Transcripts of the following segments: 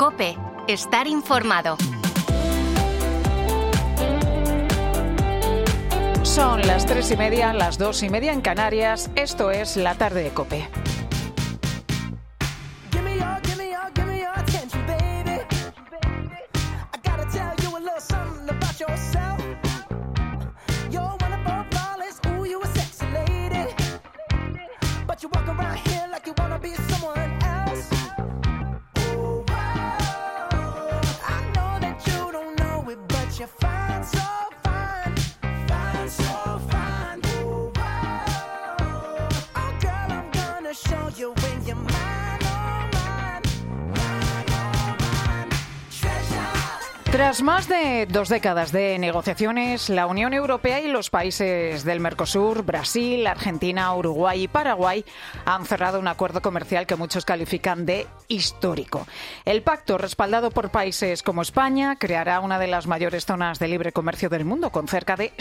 COPE. Estar informado. Son las 3:30, las 2:30 en Canarias. Esto es La Tarde de COPE. Tras más de 2 décadas de negociaciones, la Unión Europea y los países del Mercosur, Brasil, Argentina, Uruguay y Paraguay, han cerrado un acuerdo comercial que muchos califican de histórico. El pacto, respaldado por países como España, creará una de las mayores zonas de libre comercio del mundo, con cerca de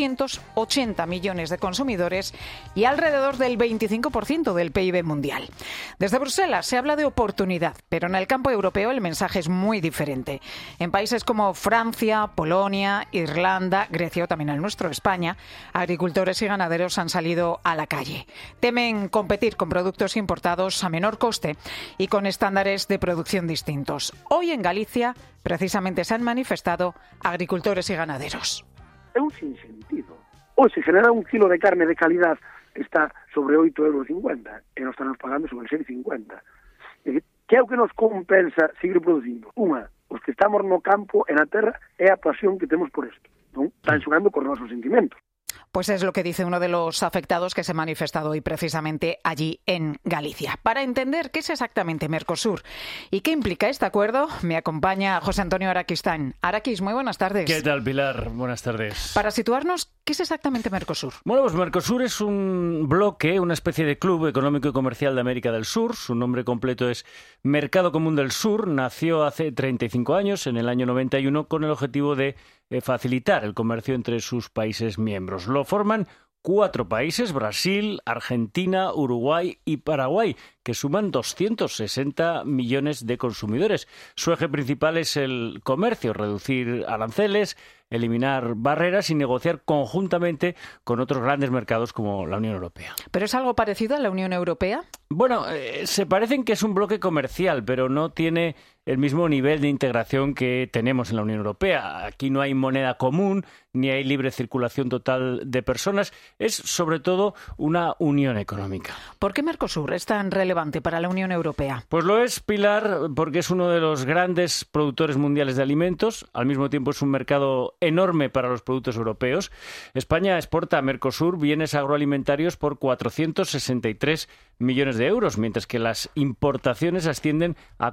780 millones de consumidores y alrededor del 25% del PIB mundial. Desde Bruselas se habla de oportunidad, pero en el campo europeo el mensaje es muy diferente. En países como Francia, Polonia, Irlanda, Grecia o también el nuestro, España, agricultores y ganaderos han salido a la calle. Temen competir con productos importados a menor coste y con estándares de producción distintos. Hoy en Galicia, precisamente, se han manifestado agricultores y ganaderos. É un sinsentido. Hoxe, generar un kilo de carne de calidad está sobre 8,50 € e nós estamos pagando sobre 6,50. Que é o que nos compensa seguir producindo? Os que estamos no campo e na terra é a pasión que temos por isto. Non? Están xogando con nosos sentimentos. Pues es lo que dice uno de los afectados que se ha manifestado hoy precisamente allí en Galicia. Para entender qué es exactamente Mercosur y qué implica este acuerdo, me acompaña José Antonio Araquistán. Araquis, muy buenas tardes. ¿Qué tal, Pilar? Buenas tardes. Para situarnos, ¿qué es exactamente Mercosur? Bueno, pues Mercosur es un bloque, una especie de club económico y comercial de América del Sur. Su nombre completo es Mercado Común del Sur. Nació hace 35 años, en el año 91, con el objetivo de facilitar el comercio entre sus países miembros. Lo forman 4 países, Brasil, Argentina, Uruguay y Paraguay, que suman 260 millones de consumidores. Su eje principal es el comercio, reducir aranceles, eliminar barreras y negociar conjuntamente con otros grandes mercados como la Unión Europea. ¿Pero es algo parecido a la Unión Europea? Bueno, se parecen que es un bloque comercial, pero no tiene el mismo nivel de integración que tenemos en la Unión Europea. Aquí no hay moneda común, ni hay libre circulación total de personas. Es, sobre todo, una unión económica. ¿Por qué Mercosur es tan relevante para la Unión Europea? Pues lo es, Pilar, porque es uno de los grandes productores mundiales de alimentos. Al mismo tiempo es un mercado enorme para los productos europeos. España exporta a Mercosur bienes agroalimentarios por 463 millones de euros, mientras que las importaciones ascienden a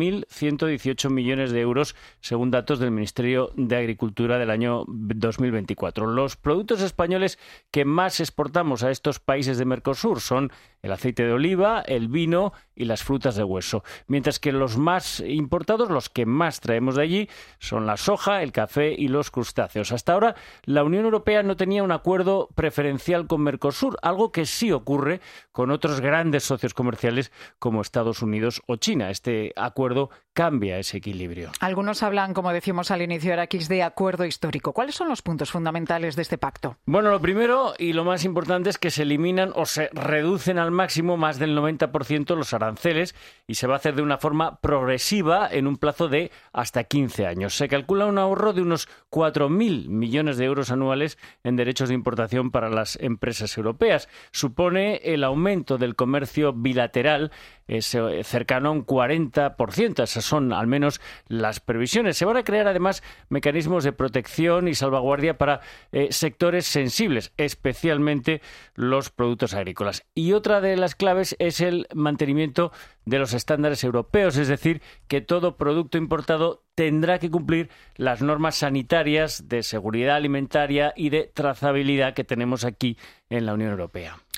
4.118 millones de euros, según datos del Ministerio de Agricultura del año 2024. Los productos españoles que más exportamos a estos países de Mercosur son el aceite de oliva, el vino y las frutas de hueso, mientras que los más importados, los que más traemos de allí, son la soja, el café y los crustáceos. Hasta ahora, la Unión Europea no tenía un acuerdo preferencial con Mercosur, algo que sí ocurre con otros grandes socios comerciales como Estados Unidos o China. Este acuerdo cambia ese equilibrio. Algunos hablan, como decimos al inicio, Araquis, de acuerdo histórico. ¿Cuáles son los puntos fundamentales de este pacto? Bueno, lo primero y lo más importante es que se eliminan o se reducen al máximo más del 90% los aranceles y se va a hacer de una forma progresiva en un plazo de hasta 15 años. Se calcula un ahorro de unos 4.000 millones de euros anuales en derechos de importación para las empresas europeas. Supone el aumento del comercio bilateral cercano a un 40%. Esas son al menos las previsiones. Se van a crear además mecanismos de protección y salvaguardia para sectores sensibles, especialmente los productos agrícolas. Y otra de las claves es el mantenimiento de los estándares europeos, es decir, que todo producto importado tendrá que cumplir las normas sanitarias de seguridad alimentaria y de trazabilidad que tenemos aquí en la Unión Europea.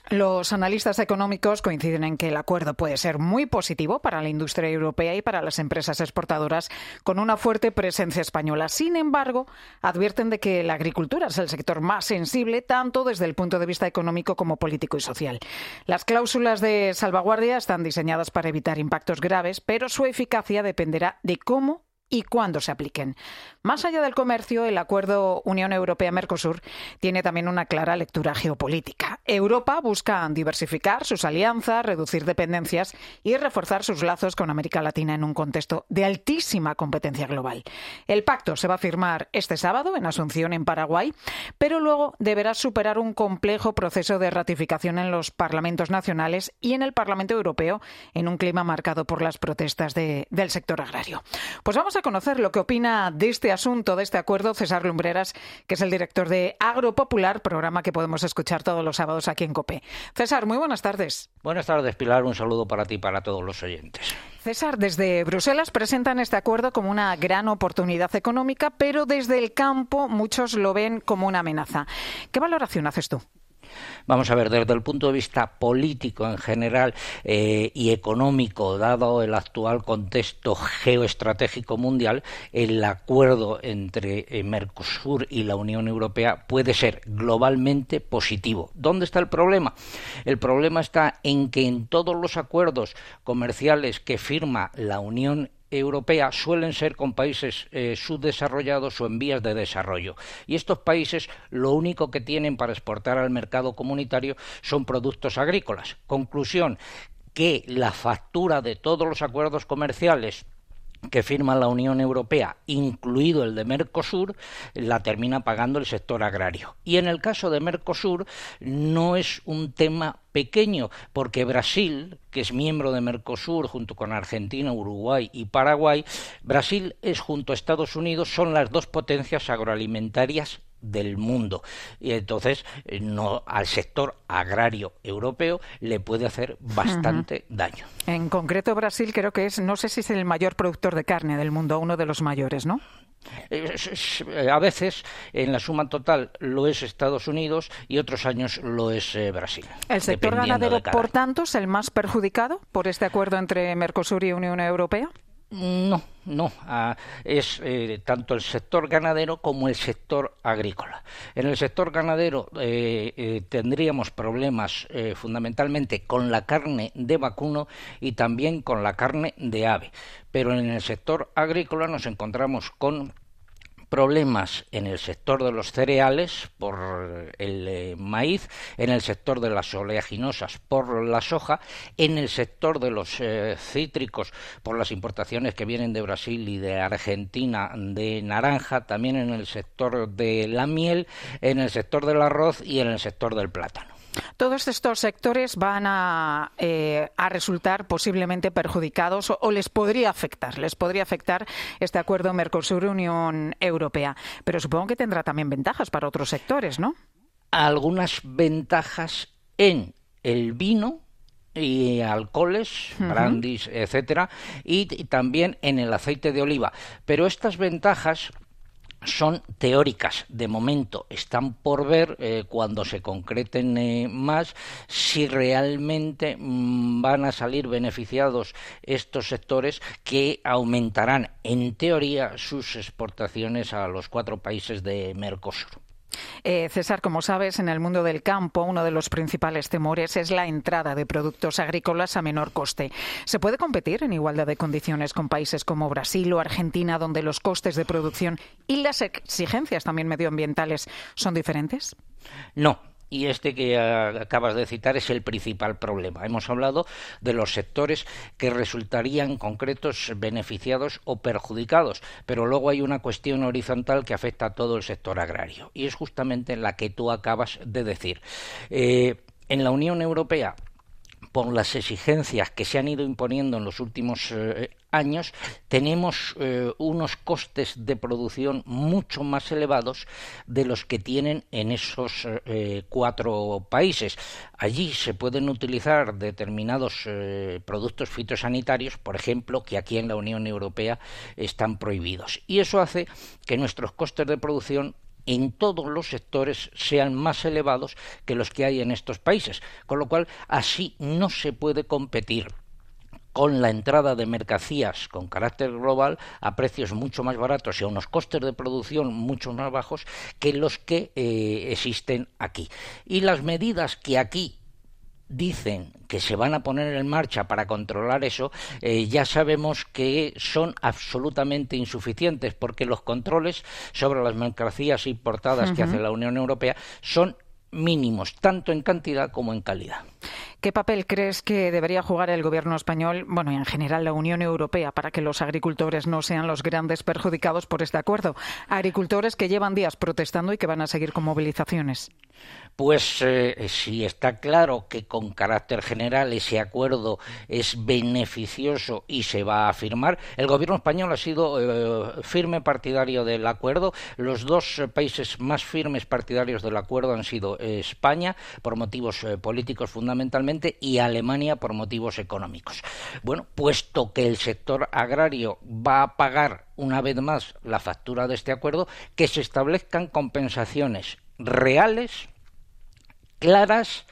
Los analistas económicos coinciden en que el acuerdo puede ser muy positivo para la industria europea y para las empresas exportadoras con una fuerte presencia española. Sin embargo, advierten de que la agricultura es el sector más sensible, tanto desde el punto de vista económico como político y social. Las cláusulas de salvaguardia están diseñadas para evitar impactos graves, pero su eficacia dependerá de cómo y cuándo se apliquen. Más allá del comercio, el acuerdo Unión Europea-Mercosur tiene también una clara lectura geopolítica. Europa busca diversificar sus alianzas, reducir dependencias y reforzar sus lazos con América Latina en un contexto de altísima competencia global. El pacto se va a firmar este sábado en Asunción, en Paraguay, pero luego deberá superar un complejo proceso de ratificación en los parlamentos nacionales y en el Parlamento Europeo, en un clima marcado por las protestas del sector agrario. Pues vamos a conocer lo que opina de este asunto, de este acuerdo, César Lumbreras, que es el director de Agropopular, programa que podemos escuchar todos los sábados aquí en COPE. César, muy buenas tardes. Buenas tardes, Pilar. Un saludo para ti y para todos los oyentes. César, desde Bruselas presentan este acuerdo como una gran oportunidad económica, pero desde el campo muchos lo ven como una amenaza. ¿Qué valoración haces tú? Vamos a ver, desde el punto de vista político en general y económico, dado el actual contexto geoestratégico mundial, el acuerdo entre Mercosur y la Unión Europea puede ser globalmente positivo. ¿Dónde está el problema? El problema está en que en todos los acuerdos comerciales que firma la Unión Europea suelen ser con países subdesarrollados o en vías de desarrollo. Y estos países lo único que tienen para exportar al mercado comunitario son productos agrícolas. Conclusión, que la factura de todos los acuerdos comerciales que firma la Unión Europea, incluido el de Mercosur, la termina pagando el sector agrario. Y en el caso de Mercosur no es un tema pequeño, porque Brasil, que es miembro de Mercosur junto con Argentina, Uruguay y Paraguay, Brasil es junto a Estados Unidos, son las dos potencias agroalimentarias del mundo, y entonces al sector agrario europeo le puede hacer bastante daño. En concreto, Brasil creo que no sé si es el mayor productor de carne del mundo, uno de los mayores, ¿no? A veces en la suma total lo es Estados Unidos y otros años lo es Brasil. ¿El sector ganadero, por tanto, es el más perjudicado por este acuerdo entre Mercosur y Unión Europea? No. Es tanto el sector ganadero como el sector agrícola. En el sector ganadero tendríamos problemas fundamentalmente con la carne de vacuno y también con la carne de ave. Pero en el sector agrícola nos encontramos con problemas en el sector de los cereales por el maíz, en el sector de las oleaginosas por la soja, en el sector de los cítricos por las importaciones que vienen de Brasil y de Argentina de naranja, también en el sector de la miel, en el sector del arroz y en el sector del plátano. Todos estos sectores van a resultar posiblemente perjudicados o les podría afectar este acuerdo Mercosur-Unión Europea. Pero supongo que tendrá también ventajas para otros sectores, ¿no? Algunas ventajas en el vino y alcoholes, brandis, etcétera, y también en el aceite de oliva. Pero estas ventajas son teóricas, de momento están por ver cuando se concreten más si realmente van a salir beneficiados estos sectores que aumentarán en teoría sus exportaciones a los 4 países de Mercosur. César, como sabes, en el mundo del campo uno de los principales temores es la entrada de productos agrícolas a menor coste. ¿Se puede competir en igualdad de condiciones con países como Brasil o Argentina, donde los costes de producción y las exigencias también medioambientales son diferentes? No. Y este que acabas de citar es el principal problema. Hemos hablado de los sectores que resultarían concretos beneficiados o perjudicados, pero luego hay una cuestión horizontal que afecta a todo el sector agrario, y es justamente la que tú acabas de decir. En la Unión Europea, por las exigencias que se han ido imponiendo en los últimos años, tenemos unos costes de producción mucho más elevados de los que tienen en esos 4 países. Allí se pueden utilizar determinados productos fitosanitarios, por ejemplo, que aquí en la Unión Europea están prohibidos. Y eso hace que nuestros costes de producción en todos los sectores sean más elevados que los que hay en estos países, con lo cual así no se puede competir con la entrada de mercancías con carácter global a precios mucho más baratos y a unos costes de producción mucho más bajos que los que existen aquí. Y las medidas que aquí dicen que se van a poner en marcha para controlar eso, ya sabemos que son absolutamente insuficientes, porque los controles sobre las mercancías importadas que hace la Unión Europea son mínimos, tanto en cantidad como en calidad. ¿Qué papel crees que debería jugar el gobierno español, bueno, y en general la Unión Europea, para que los agricultores no sean los grandes perjudicados por este acuerdo? Agricultores que llevan días protestando y que van a seguir con movilizaciones. Pues si está claro que con carácter general ese acuerdo es beneficioso y se va a firmar, el gobierno español ha sido firme partidario del acuerdo. Los dos países más firmes partidarios del acuerdo han sido España, por motivos políticos fundamentalmente, y Alemania por motivos económicos. Bueno, puesto que el sector agrario va a pagar una vez más la factura de este acuerdo, que se establezcan compensaciones reales, claras,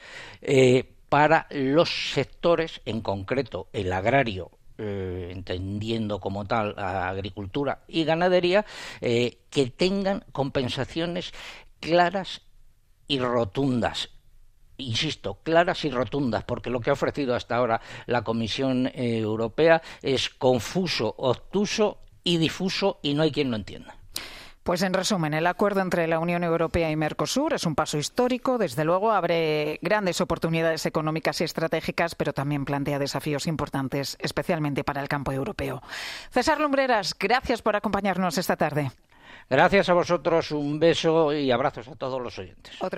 para los sectores, en concreto el agrario, entendiendo como tal a agricultura y ganadería, que tengan compensaciones claras y rotundas. Insisto, claras y rotundas, porque lo que ha ofrecido hasta ahora la Comisión Europea es confuso, obtuso y difuso, y no hay quien lo entienda. Pues en resumen, el acuerdo entre la Unión Europea y Mercosur es un paso histórico. Desde luego abre grandes oportunidades económicas y estratégicas, pero también plantea desafíos importantes, especialmente para el campo europeo. César Lumbreras, gracias por acompañarnos esta tarde. Gracias a vosotros, un beso y abrazos a todos los oyentes.